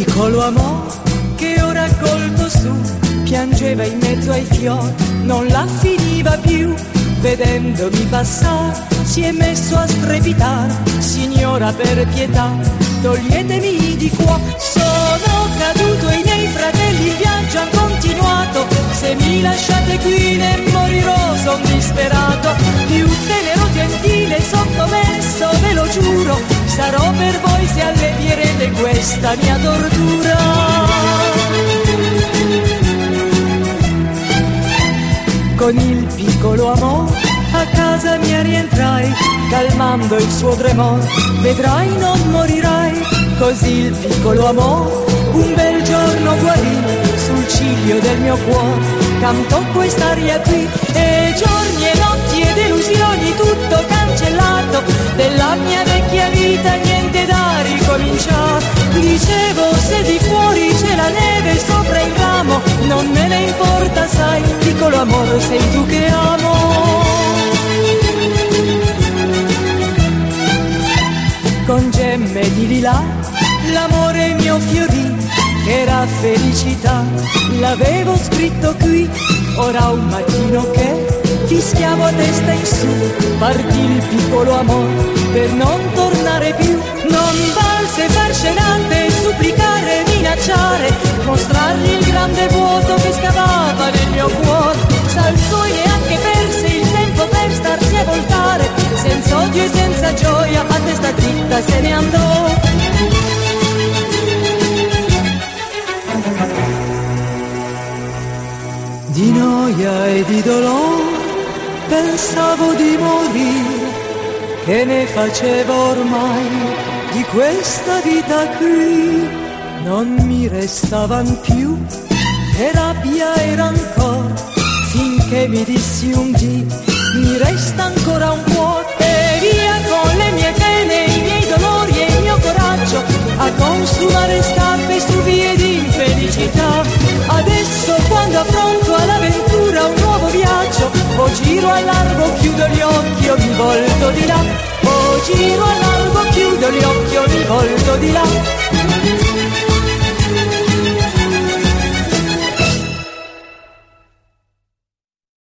piccolo amore che ho raccolto su, piangeva in mezzo ai fiori, non la finiva più. Vedendomi passare si è messo a strepitare, signora per pietà, toglietemi di qua. Sono caduto e i miei fratelli il viaggio han continuato, se mi lasciate qui ne morirò, son disperato. Più tenero, gentile, sottomesso, ve lo giuro, sarò per voi se allevierete questa mia tortura. Con il piccolo amore a casa mia rientrai, calmando il suo tremore, vedrai non morirai. Così il piccolo amore un bel giorno guarì, sul ciglio del mio cuore cantò quest'aria qui. E giorni e notti e delusioni tutto cancellato, della mia vecchia vita niente da ricominciare. Dicevo se di fuori c'è la neve sopra il ramo, non me ne importa sai, piccolo amore sei tu che amo. Con gemme di lilla l'amore mio fiorì, era felicità, l'avevo scritto qui. Ora un mattino che fischiavo a testa in su, partì il piccolo amore per non tornare più. Non valse far scenate, supplicare, minacciare, mostrargli il grande vuoto che scavava nel mio cuore. S'alzò e neanche perse il tempo per starsi a voltare, senza odio e senza gioia a testa dritta se ne andò. Di noia e di dolore pensavo di morire, che ne facevo ormai di questa vita qui. Non mi restavan più che rabbia e rancor, finché mi dissi un dì mi resta ancora un cuore. E via con le mie pene, i miei dolori e il mio coraggio, a consumare scarpe su vie di infelicità. Adesso quando affronto all'avventura un nuovo viaggio, o giro a largo, chiudo gli occhi, o mi volto di là. O giro a largo, chiudo gli occhi, o mi volto di là.